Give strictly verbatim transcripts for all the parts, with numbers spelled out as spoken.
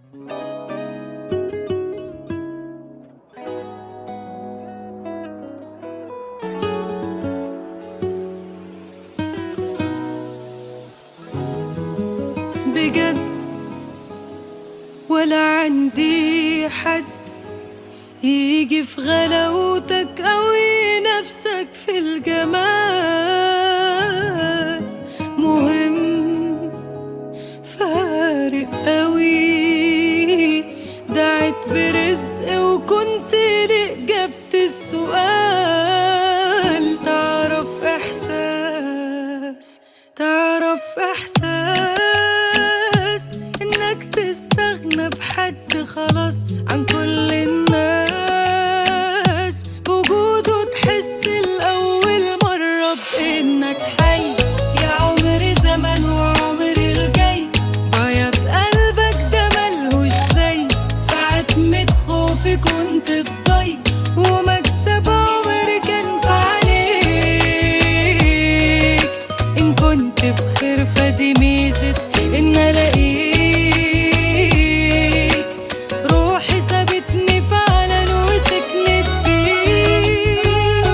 بجد ولا عندي حد يجي في غلاوتك أو ينافسك في الجمال. مهم فارق قوي، دعت برزق وكنت لإجابة السؤال. تعرف إحساس تعرف إحساس إنك تستغنى بحد خلاص عن كل الناس، بوجوده تحس الأول مرة بإنك حي. يا عمري زمن وعمري الجاي، بياض قلبك ده ملهوش زي. في عتمة خوفي كنت تضي، ومكسب عمري كان في عليك. إن كنت بخير فدي ميزة إن ألاقيك، روحي سابتني فعلا وسكنت فيك.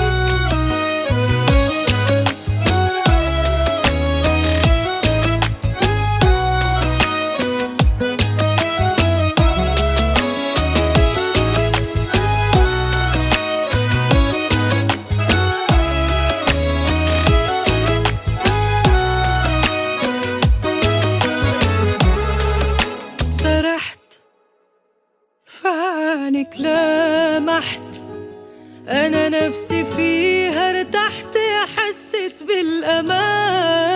سرحت فعنك لمحت، أنا نفسي فيها ارتحت، حسيت بالأمان.